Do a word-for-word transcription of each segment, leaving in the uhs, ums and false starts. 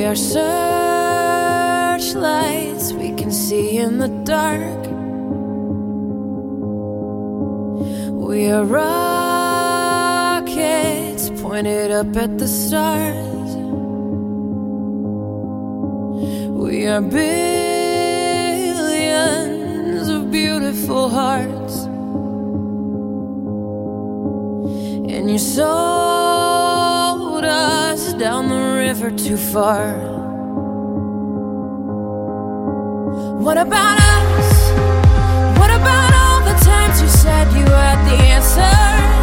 are searchlights we can see in the dark. We are rockets pointed up at the stars. We are billions of beautiful hearts, and you sold us down the river too far. What about us? What about all the times you said you had the answers?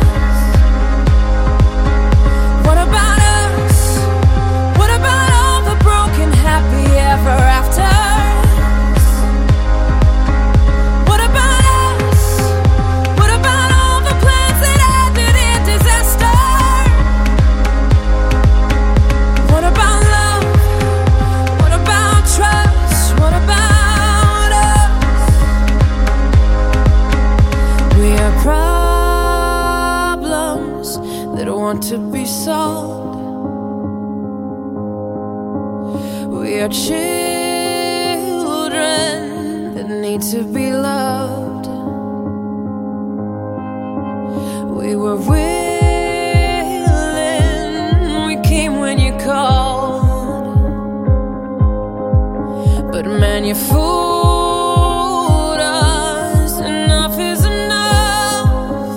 What about us? What about all the broken happy ever afters? What about us? What about all the plans that ended in disaster? What about love? What about trust? What about us? We are problems that want to be solved. We are children that need to be loved. We were willing, we came when you called, but man, you fooled us. Enough is enough.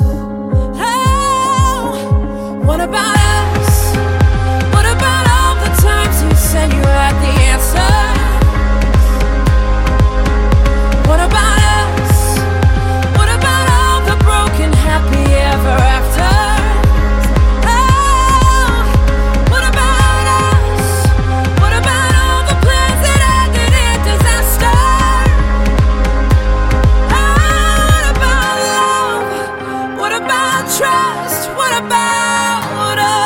Oh, what about us? What about all the times you said you had the answers? What about us? What about all the broken happy ever afters? Oh, what about us? What about all the plans that ended in disaster? Oh, what about love? What about trust? What about us?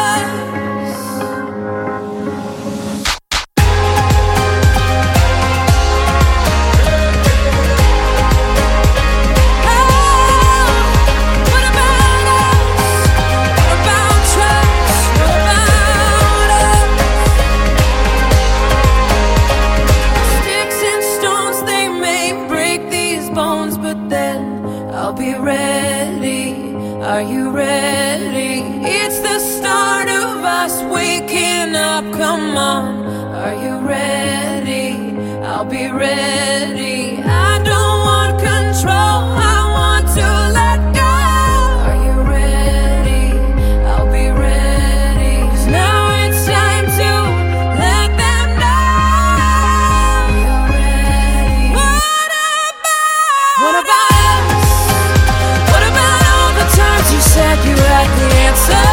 What about us? What about trust? What about us? Sticks and stones, they may break these bones, but then I'll be ready. Are you ready? It's the start of us waking up. Come on, are you ready? I'll be ready. I don't want control, I want to let go. Are you ready? I'll be ready. 'Cause now it's time to let them know you're ready. What about? What about us? What about all the times you said you had the answer?